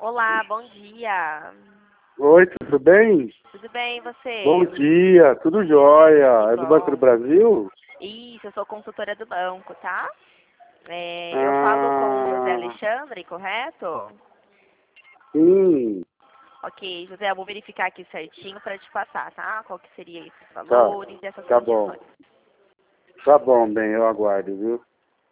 Olá, bom dia. Oi, tudo bem? Tudo bem, e Bom você? dia, tudo jóia. Que É do Banco do bom. Brasil? Isso, eu sou consultora do banco, tá? Eu falo com o José Ah, Alexandre, correto? sim, Ok, José, eu vou verificar aqui certinho para te passar, tá? Qual que seria esses tá, valores e essas tá bom. condições. Tá bom, bem, eu aguardo, viu?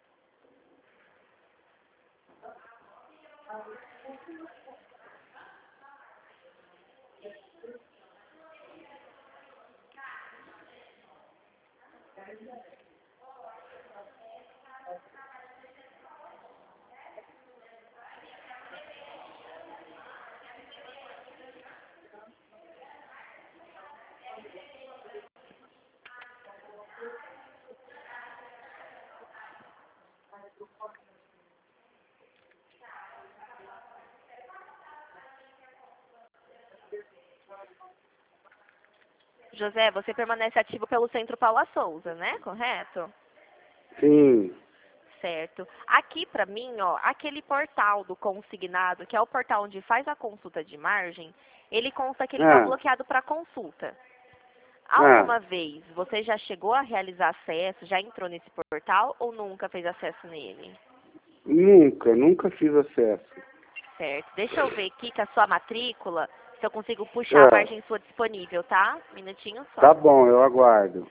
José, você permanece ativo pelo Centro Paula Souza, né? Correto? Sim, Certo. Aqui para mim, ó, aquele portal do consignado, que é o portal onde faz a consulta de margem, ele consta que ele está ah, bloqueado para consulta. ah, Alguma vez você já chegou a realizar acesso, já entrou nesse portal ou nunca fez acesso nele? nunca fiz acesso. Certo. Deixa eu ver aqui com a sua matrícula, se eu consigo puxar a Ah, margem sua disponível, tá? Minutinho tá só. bom, eu aguardo.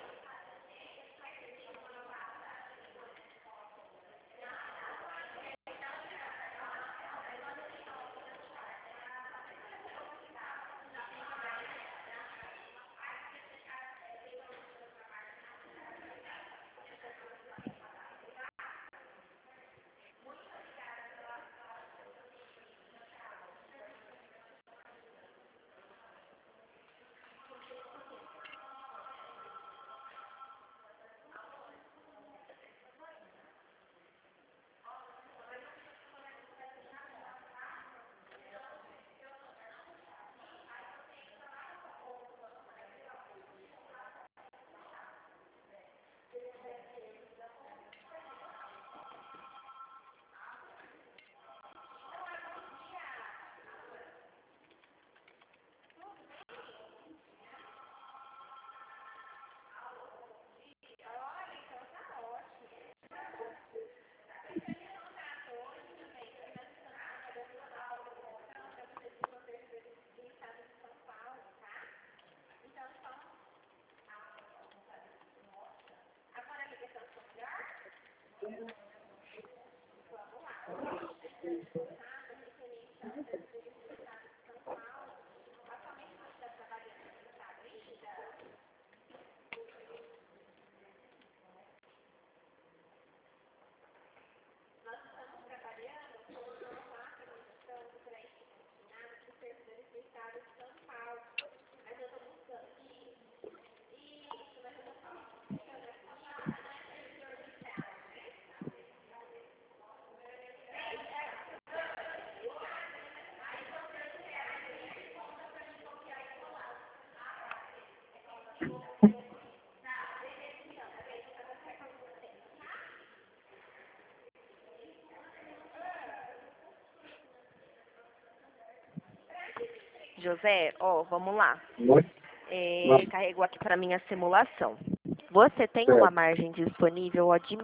José, ó, vamos lá. Oi? Carregou aqui para mim a simulação. Você tem uma Certo. margem disponível ó, de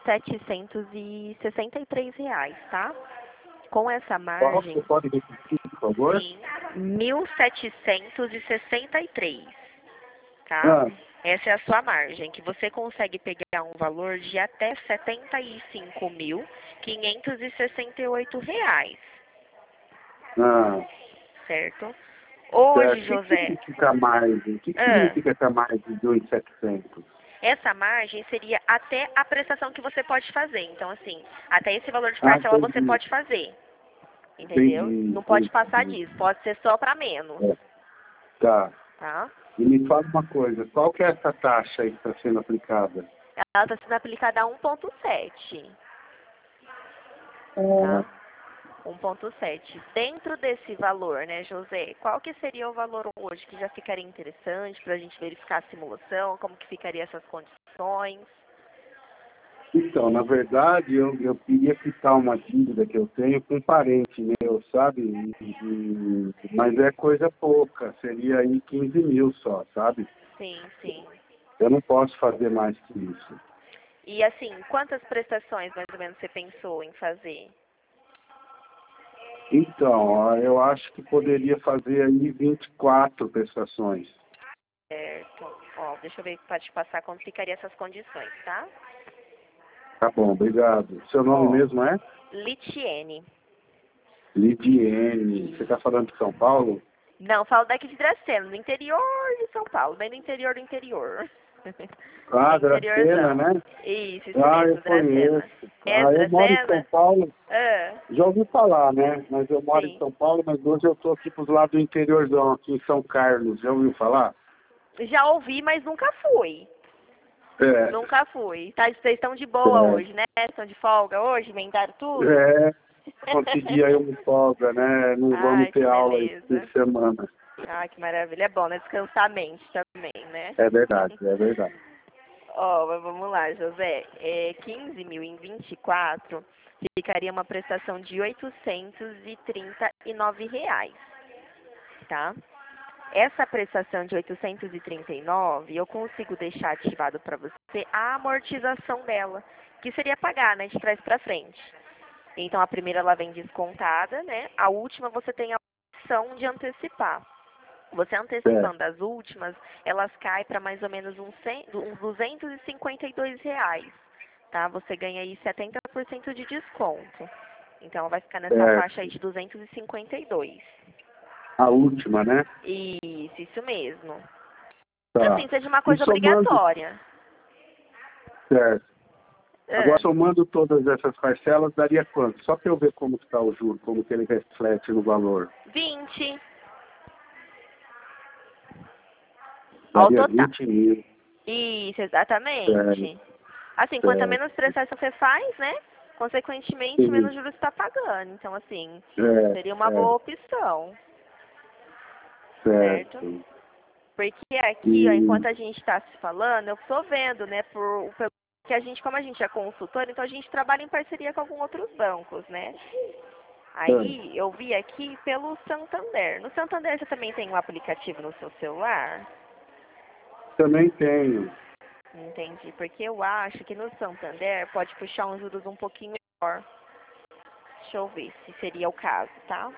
R$ 1.763, tá? Com essa Qual você margem, pode repetir, por favor? sim, 1.763, tá? Ah, Essa é a sua margem, que você consegue pegar um valor de até R$ 75.568, ah, certo? Hoje, certo. O que José, significa margem? O que ah, significa essa margem de 1.700? essa margem seria até a prestação que você pode fazer. Então, assim, até esse valor de Ah, parcela você entendi. pode fazer, entendeu? Entendi, Não pode passar entendi. disso, pode ser só para menos, É, tá. tá? E me fala uma coisa, qual que é essa taxa aí que está sendo aplicada? Ela está sendo aplicada a 1,7, É, tá? 1,7. Dentro desse valor, né, José, qual que seria o valor hoje que já ficaria interessante para a gente verificar a simulação, como que ficaria essas condições? Então, na verdade, eu queria quitar uma dívida que eu tenho com um parente meu, sabe? Mas é coisa pouca, seria aí 15 mil só, sabe? Sim, sim. Eu não posso fazer mais que isso. E assim, quantas prestações mais ou menos você pensou em fazer? Então, ó, eu acho que poderia fazer aí 24 prestações. Certo. Ó, deixa eu ver para te passar como ficaria essas condições, tá? Tá bom, obrigado. Seu nome Ó, mesmo é? Litiene. Lidiene. Você está falando de São Paulo? Não, falo daqui de Dracena, no interior de São Paulo, bem no interior do interior. Ah, Bem Dracena, interiorzão. né? Isso Ah, eu mesmo, Dracena. conheço. É Ah, eu moro em São Dracena? Paulo. Ah, Já ouvi falar, né? Mas eu moro em sim. São Paulo, mas hoje eu estou aqui para os lados do interiorzão, aqui em São Carlos. Já ouviu falar? Já ouvi, mas nunca fui. É, Nunca fui. Tá, vocês estão de boa hoje, né? Estão de folga hoje? Emendaram tudo? é, consegui aí uma folga, né? Não vamos Ai, ter que aula esse fim beleza. de semana. Ai, que maravilha. É bom, né? Descansar a mente também, né? É verdade, é verdade. Ó, mas vamos lá, José. 15 mil em 24 ficaria uma prestação de R$ 839, tá? Essa prestação de 839, eu consigo deixar ativado para você a amortização dela, que seria pagar, né, de trás para frente. Então, a primeira ela vem descontada, né? A última você tem a opção de antecipar. Você É, antecipando as últimas, elas caem para mais ou menos uns R$ 252, tá? Você ganha aí 70% de desconto. Então, vai ficar nessa é, faixa aí de 252. a última, né? Isso mesmo. Tá. Assim, seja uma E coisa somando, obrigatória. certo. Agora, Ah, somando todas essas parcelas, daria quanto? Só para eu ver como está o juro, como que ele reflete no valor. 20 ao Daria total. 20 mil. Isso, Certo, exatamente. Assim, quanto certo. menos prestação você faz, né? Consequentemente, Sim, menos juros está pagando. Então, assim, certo, seria uma boa certo, opção, certo? certo. Porque aqui, ó, E, enquanto a gente está se falando, eu estou vendo, né, que a gente, como a gente é consultor, então a gente trabalha em parceria com alguns outros bancos, né? Aí, eu vi aqui pelo Santander. No Santander, você também tem um aplicativo no seu celular? também tenho. Entendi, porque eu acho que no Santander pode puxar uns juros um pouquinho maior. Deixa eu ver se seria o caso, tá?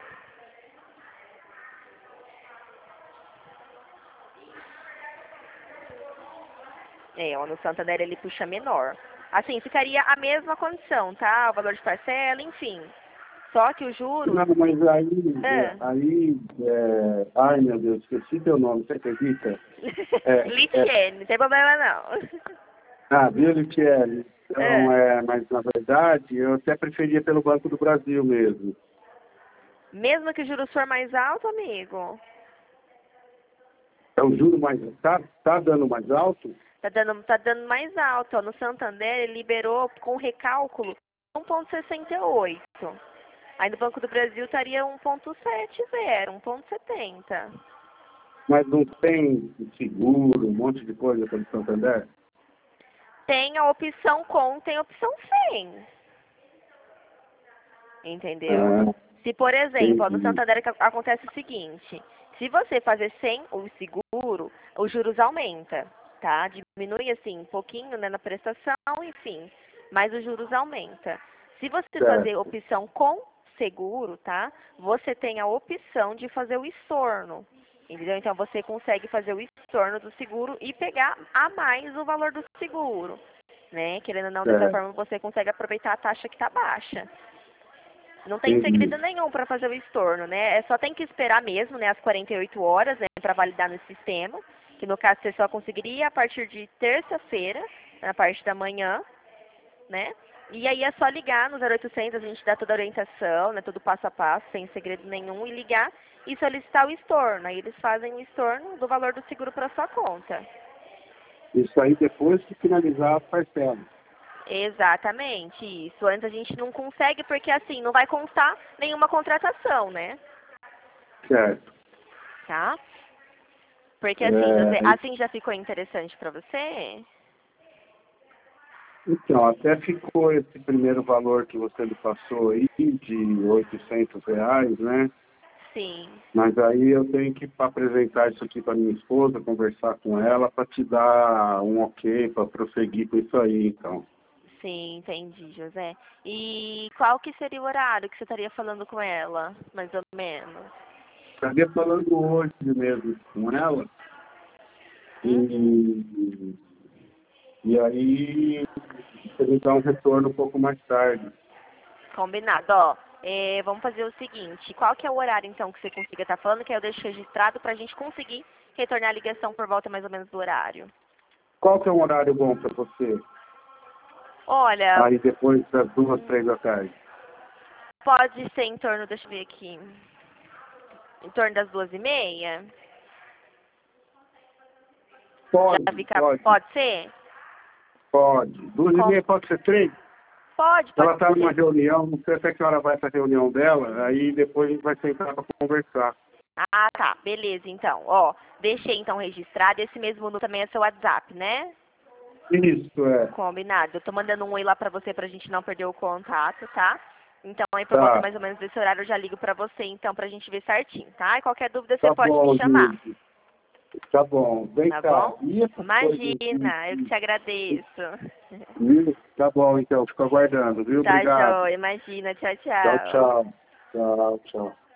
Ó, no Santander ele puxa menor. Assim, ficaria a mesma condição, tá? O valor de parcela, enfim. Só que os juros... Não, mas Ah. ai meu Deus, esqueci teu nome, você acredita? É, Litiene, não tem problema não. viu, Litiele? Então, Ah. mas na verdade, eu até preferia pelo Banco do Brasil mesmo. Mesmo que o juros for mais alto, amigo, É o juro mais, tá dando mais alto? tá dando mais alto. Ó. No Santander ele liberou com recálculo 1,68. Aí no Banco do Brasil estaria 1,70, 1,70. Mas não tem seguro, um monte de coisa pelo Santander? Tem a opção com, tem a opção sem. Entendeu? Ah, Se, por exemplo, ó, no entendi. Santander acontece o seguinte, se você fazer sem o seguro, os juros aumenta, tá? Diminui assim um pouquinho, né, na prestação, enfim, mas os juros aumenta. Se você fazer Certo. opção com seguro, tá? Você tem a opção de fazer o estorno. Entendeu? Então você consegue fazer o estorno do seguro e pegar a mais o valor do seguro, né? Querendo ou não, dessa Certo. forma você consegue aproveitar a taxa que está baixa. Não tem segredo Entendi. nenhum para fazer o estorno, né? Só tem que esperar mesmo, né, as 48 horas, né, para validar no sistema, que no caso você só conseguiria a partir de terça-feira, na parte da manhã, né? E aí é só ligar no 0800, a gente dá toda a orientação, né, todo passo a passo, sem segredo nenhum, e ligar e solicitar o estorno. Aí eles fazem o estorno do valor do seguro para sua conta. Isso aí depois que finalizar a parcela. Exatamente, isso. Antes a gente não consegue porque assim, não vai constar nenhuma contratação, né? Certo. Tá? Porque assim, José, É, assim já ficou interessante pra você? Então, até ficou esse primeiro valor que você me passou aí, de R$ 800, né? Sim. Mas aí eu tenho que apresentar isso aqui para minha esposa, conversar com ela, para te dar um ok, para prosseguir com isso aí, então. Sim, entendi, José. E qual que seria o horário que você estaria falando com ela, mais ou menos? Estaria falando hoje mesmo com ela, Uhum. e, e aí você me dá um retorno um pouco mais tarde. Combinado. Ó, vamos fazer o seguinte. Qual que é o horário, então, que você consiga estar falando, que aí eu deixo registrado para a gente conseguir retornar a ligação por volta mais ou menos do horário? Qual que é um horário bom para você? Olha, Aí depois das 2, 3 da tarde. pode ser em torno, deixa eu ver aqui, em torno das 2h30? Já Pode, fica, pode, pode ser? pode. Duas e Com, meia pode ser 3? pode Ela está numa ser. reunião, não sei até que hora vai essa reunião dela, aí depois a gente vai sentar para conversar. Ah, tá, beleza, então. Ó, deixei então registrado, esse mesmo número também é seu WhatsApp, né? Isso, é. Combinado. Eu tô mandando um oi lá pra você pra gente não perder o contato, tá? Então aí por volta Tá, mais ou menos desse horário eu já ligo pra você então pra gente ver certinho, tá? E qualquer dúvida você tá pode me bom, chamar, Gilson. Tá bom. Vem tá cá. bom? E essas coisas Imagina, eu que te agradeço. Tá bom, então. Fico aguardando, viu? Tá, Obrigado. joia, imagina. Tchau, Tchau, tchau. tchau. Tchau, tchau.